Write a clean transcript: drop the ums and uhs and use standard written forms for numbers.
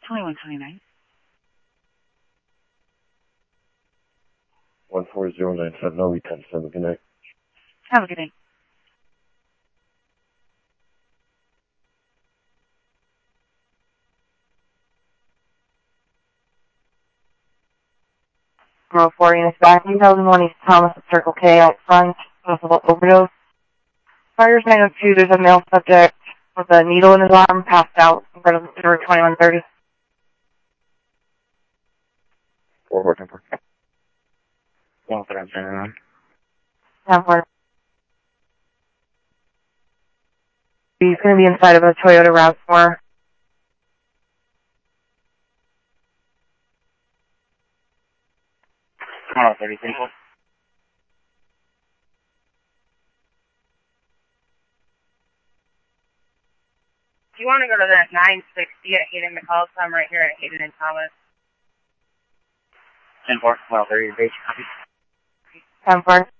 2129. 14097, I'll be 10-7, good night. Have a good day. Row 4 units back, 2001 East Thomas at Circle K out front, possible overdose. Fires 902, there's a male subject with a needle in his arm, passed out, in front of 2130. 4-4, 10-4. 1-4, 10-4. He's going to be inside of a Toyota RAV4. Come on, 30 people. If you want to go to that 960 at Hayden McCall, so I'm right here at Hayden and Thomas. 10-4, well, 30 base copy. 10-4.